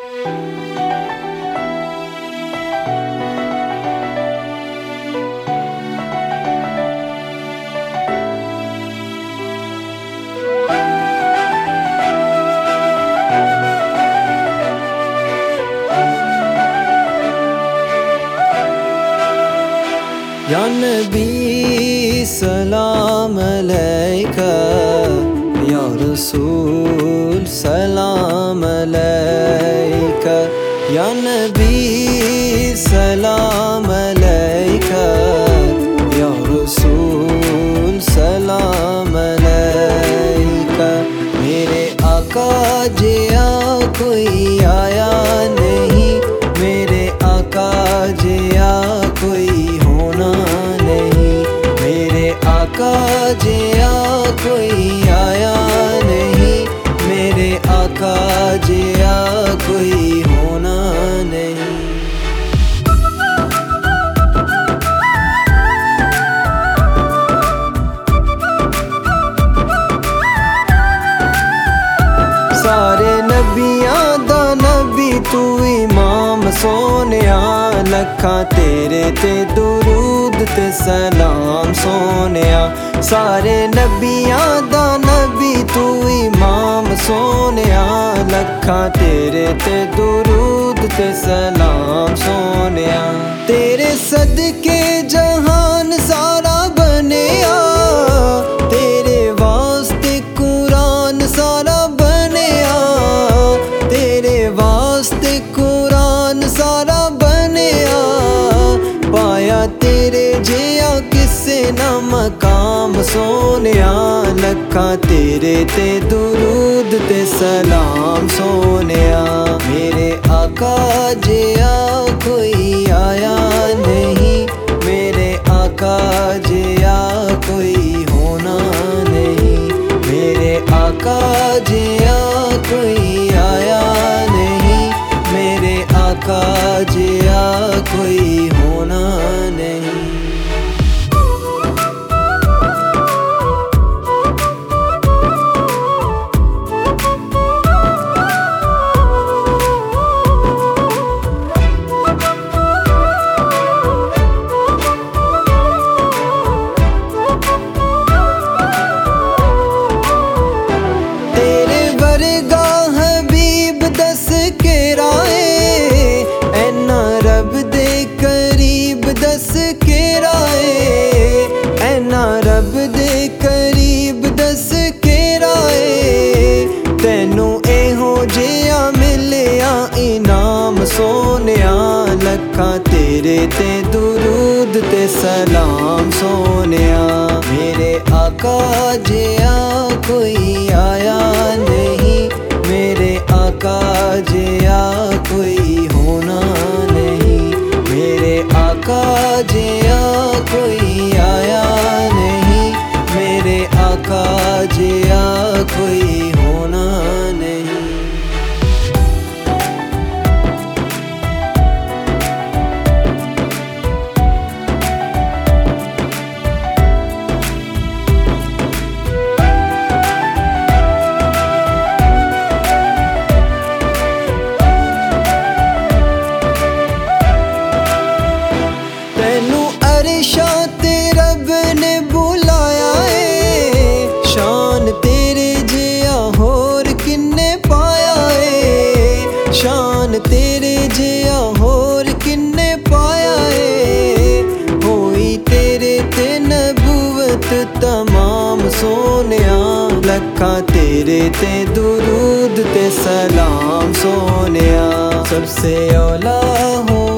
या नबी सलाम अलैका, या रसूल सलाम अलैका, या नबी सलाम अलैका, या रसूल सलाम अलैका। मेरे आका जिया कोई आया नहीं, मेरे आका जिया कोई होना नहीं, मेरे आका जिया कोई आया नहीं, मेरे आका जिया कोई होना नहीं। सारे नबियां दा नबी तू इमाम सोनिया, लखां तेरे ते दुरूद ते सलाम सोनिया। सारे नबियां दा नबी तू इमाम सोनिया, लखां तेरे ते दुरूद ते सलाम सोनिया। तेरे सदके जहान सारा बनेया, तेरे वास्ते कुरान सारा बनेया, तेरे वास्ते कुरान सारा बनेया। पाया तेरे जिया किसे ना मकाम सोनिया, लखां तेरे ते दुरूद ते सलाम सोनिया। मेरे आका जिया कोई आया नहीं, मेरे आका जिया कोई होना नहीं, मेरे आका जिया कोई आया नहीं, मेरे आका जिया कोई होना नहीं। दस के राए ऐना रब दे करीब, दस के राए तेनू एहो जिया मिलिया इनाम सोनिया। लखां तेरे ते दुरूद ते सलाम सोनिया। मेरे आका जिया कोई आया नहीं, मेरे आका जिया कोई होना नहीं, मेरे आका जिया कोई आया नहीं, मेरे आका जिया कोई होना नहीं। रब ने बुलाया है, शान तेरे जिया होर किन्ने पाया है, शान तेरे जिया होर किन्ने पाया है। होई तेरे ते नबूवत तमाम सोनिया, लखां तेरे ते दुरूद ते सलाम सोनिया। सबसे औला हो